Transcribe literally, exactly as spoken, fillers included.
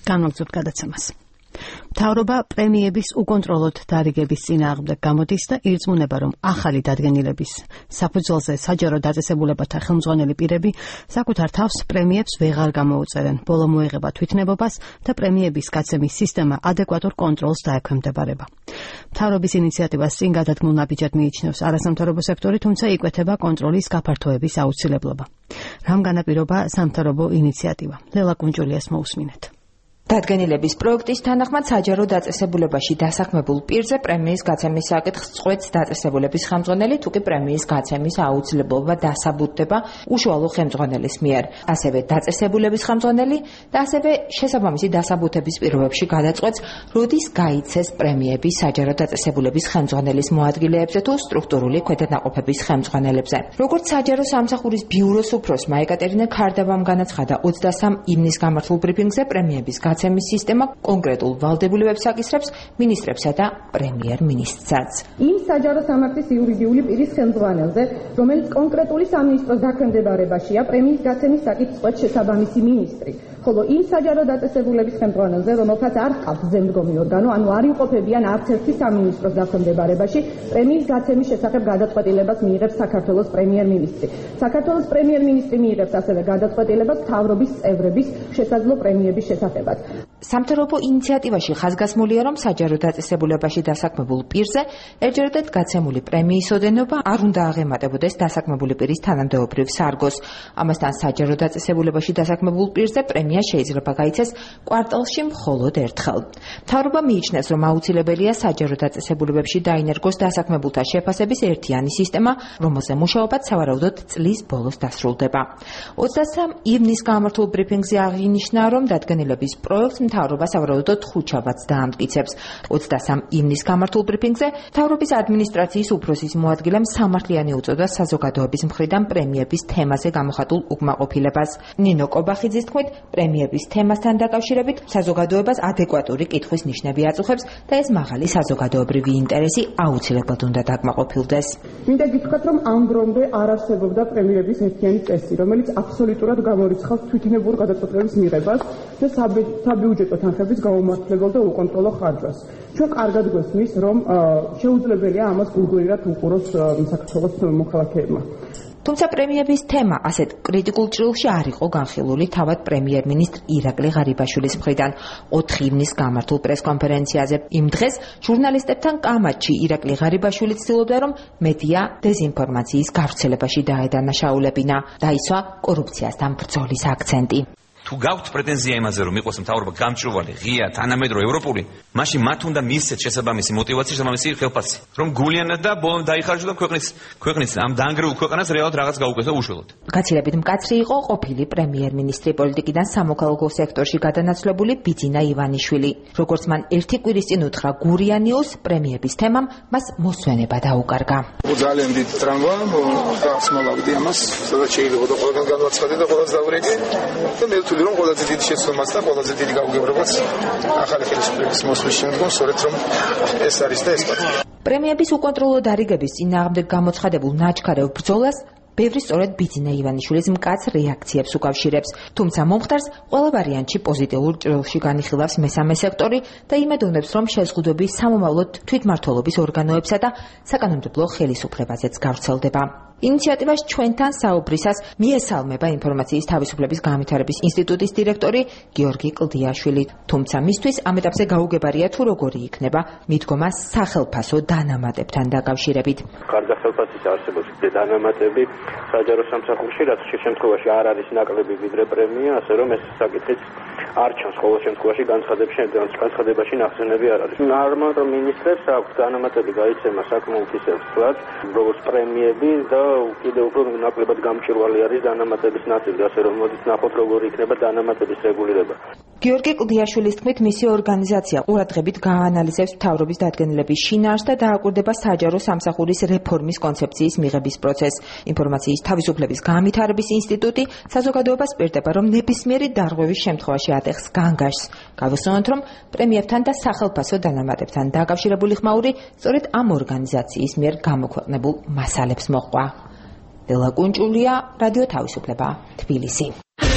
განვაგრძობთ გადაცემას. მთავრობა პრემიების უკონტროლოდ დარიგების წინააღმდეგ გამოდის და ირწმუნება, რომ ახალი დადგენილების საფუძველზე საჯარო დაწესებულებათა ხელმძღვანელი პირები საკუთარ თავს პრემიებს ვეღარ გამოუწერენ. ბოლო მოეღება თვითნებობას და პრემიების გაცემის სისტემა ადეკვატურ კონტროლს დაექვემდებარება. მთავრობის ინიციატივას წინ გადადგმულ ნაბიჯად მიიჩნევს არასამთავრობო სექტორი, თუმცა იკვეთება კონტროლის გაფართოების აუცილებლობა. რამ განაპირობა სამთავრობო ინიციატივა? ლელა კუნჭულიას მოусმინეთ. დადგენილების პროექტის თანახმად საჯარო დაწესებულებაში დასაქმებულ პირზე პრემიის გაცემის საკითხს წყვეტს დაწესებულების ხელმძღვანელი, თუ კი პრემიის გაცემის აუცილებლობა დასაბუთდება უშუალო ხელმძღვანელის მიერ. ასევე დაწესებულების ხელმძღვანელი და ასევე შესაბამისი დასაბუთების პირობებში გადაწყვეტს, როდის გაიცეს პრემიები საჯარო დაწესებულების ხელმძღვანელის მოადგილეებზე თუ სტრუქტურული ქვედანაყოფების ხელმძღვანელებზე. როგორც საჯარო სამსახურის ბიუროს უფროსმა ეკატერინა ქარდავამ განაცხადა, ოცდასამ ივნის გამართულ ბრიფინგზე პრემიების გაცემის სისტემა კონკრეტულ ვალდებულებებს აკისრებს მინისტრებსა და პრემიერ-მინისტრსაც. იმ საჯარო სამართლის იურიდიული პირის ხელმძღვანელზე, რომელიც კონკრეტული სამინისტროს დაქვემდებარებაშია, პრემიის გაცემის საკითხს წყვეტს შესაბამისი მინისტრი. ხოლო იმ საჯარო დაწესებულების ხელმძღვანელზე, რომელსაც არ ჰყავს ზემდგომი ორგანო, ანუ არ იმყოფებიან არც ერთი სამინისტროს დაქვემდებარებაში, პრემიის გაცემის შესახებ გადაწყვეტილებას მიიღებს საქართველოს პრემიერ-მინისტრი. საქართველოს პრემიერ-მინისტრი მიიღებს ასევე გადაწყვეტილებას მთავრობის წევრების შესაძლო პრემიების შესახებაც. სამთავრობო ინიციატივაში ხაზგასმულია, რომ საჯარო დაწესებულებაში დასაქმებულ პირზე ერთჯერადად გაცემული პრემიის ოდენობა არ უნდა აღემატებოდეს დასაქმებული პირის თანამდებობრივ სარგოს. ამასთან საჯარო დაწესებულებაში დასაქმებულ პირზე პრემია შეიძლება გაიცეს კვარტალში მხოლოდ ერთხელ. მთავრობა მიიჩნევს, რომ აუცილებელია საჯარო დაწესებულებებში დაინერგოს დასაქმებულთა შეფასების ერთიანი სისტემა, რომელზე მუშაობაც სავარაუდოდ წლის ბოლოს დასრულდება. ოცდასამ ივნის გამართულ ბრიფინგზე აღინიშნა, რომ დადგენილების პროექტს მთავრობა სავარაუდოდ ხუთშაბათს დაამტკიცებს. ოცდასამ ივნის გამართულ ბრიფინგზე მთავრობის ადმინისტრაციის უფროსის მოადგილემ სამართლიანი უწოდა საზოგადოების მხრიდან პრემიების თემაზე გამოხატულ უკმაყოფილებას. ნინო კობახიძის თქმით, პრემიების თემასთან დაკავშირებით საზოგადოებას ადეკვატური კითხვის ნიშნები აწუხებს და ეს მაღალი საზოგადოებრივი ინტერესი აუცილებლად უნდა დაკმაყოფილდეს. მინდა გითხრათ, რომ ამ დრომდე არ არსებობდა პრემიების ერთიანი წესი, რომელიც აბსოლუტურად გამორიცხავს თვითნებურ გადაწყვეტილების მიღებას და საბიუჯეტო თანხების გაუმართლებელ და უკონტროლო ხარჯვას. ჩვენ კარგად გვესმის, რომ შეუძლებელია ამას გულგრილად უყუროს საქართველოს მოქალაქეებმა. თუმცა პრემიების თემა ასეთ კრიტიკულ ჭრილში არ იყო განხილული თავად პრემიერ-მინისტრ ირაკლი ღარიბაშვილის მხრიდან. ოთხი ივნის გამართულ პრესკონფერენციაზე იმ დღეს ჟურნალისტებთან კამათში ირაკლი ღარიბაშვილი ცდილობდა, რომ მედია დეზინფორმაციის გავრცელებაში დაედანაშაულებინა. დაისვა კორუფციასთან ბრძოლის აქცენტი. თუ გაქვთ პრეტენზია იმაზე, რომ იყოს მთავრობა გამჭვირვალე, ღია, თანამედროვე, ევროპული, მაშინ მათ უნდა მისცეთ შესაბამისი მოტივაცია, შესაბამისი ხელფასი, რომ გულიანად და ბოლომდე დაიხარჯოს და ქვეყნის ქვეყნის ამ დაანგრეულ ქვეყანას რეალურად რაღაც გაუკეთო უშუალოდ. გაცილებით მკაცრი იყო ყოფილი პრემიერ-მინისტრი პოლიტიკიდან სამოქალაქო სექტორში გადანაცვლებული ბიძინა ივანიშვილი. როგორც მან ერთი კვირის წინ უთხრა გურიანიოს, პრემიების თემამ მას მოსვენება დაუკარგა. ძალიან დიდი ტრამვა, გასმალავდი ამას, სადაც შეიძლება და ყველგან განვაცხადე და ყველას დავრეკე და მე ვთვლი, რომ ყველაზე დიდი შეცდომაც და ყველაზე დიდი გაუგებრებაც ახალი ხელისუფლების მოსვლის შემდგომ სწორედ რომ ეს არის და ეს პარტია. პრემიების უკონტროლო დარიგების წინააღმდეგ გამოცხადებულ ნაჩქარევ ბრძოლას ბევრი სწორედ ბიძინა ივანიშვილის მკაც რეაქციებს უკავშირებს, თუმცა მომხდარს ყველა ვარიანტში პოზიტიურ ჭრილში განიხილავს მესამე სექტორი და იმედოვნებს, რომ შეზღუდვები სამომავლოდ თვითმმართველობის ორგანოებსა და საკანონმდებლო ხელისუფლებაზეც გავრცელდება. ინიციატივას ჩვენთან საუბრისას მიესალმება ინფორმაციის თავისუფლების განვითარების ინსტიტუტის დირექტორი გიორგი კლდიაშვილი, თუმცა მისთვის ამ ეტაპზე გაუგებარია თუ როგორი იქნება მიდგომა სახელფასო დანამატებთან დაკავშირებით. კარგა ხელფასის არსებობს დანამატები საჯარო სამსახურში, რაც შემთხვევაში არ არის ნაკლები ვიდრე პრემია, ასე რომ ეს საკითხიც არ ჩანს ყოველ შემთხვევაში განცხადებაში, განცხადებაში ნახსენები არ არის. ნორმალ რომ მინისტრებს აქვს დანამატები გაიცემა საკმაოდ ისევსად, როგორც პრემიები და კიდევ უფრო ნაკლებად გამჭვირვალე არის დანამატების ნაწილი, ასე რომ მოდით ნახოთ როგორი იქნება დანამატების რეგულირება. გიორგი კლდიაშვილის თქმით, მისი ორგანიზაცია ყურადღებით გააანალიზებს მთავრობის დადგენილების შინაარსს და დააკვირდება საჯარო სამსახურის რეფორმის კონცეფციის მიღების პროცესს. ინფორმაციის თავისუფლების განვითარების ინსტიტუტი საზოგადოებას პირდება, რომ ნებისმიერი დარღვევის შემთხვევაში ატეხს განგაშს. გავუსწოროთ, რომ პრემიებთან და სახელფასო დანამატებთან დაკავშირებული ხმაური სწორედ ამ ორგანიზაციის მიერ გამოქვეყნებულ მასალებს მოჰყვა. ლელა კუნჭულია, რადიო თავისუფლება, თბილისი.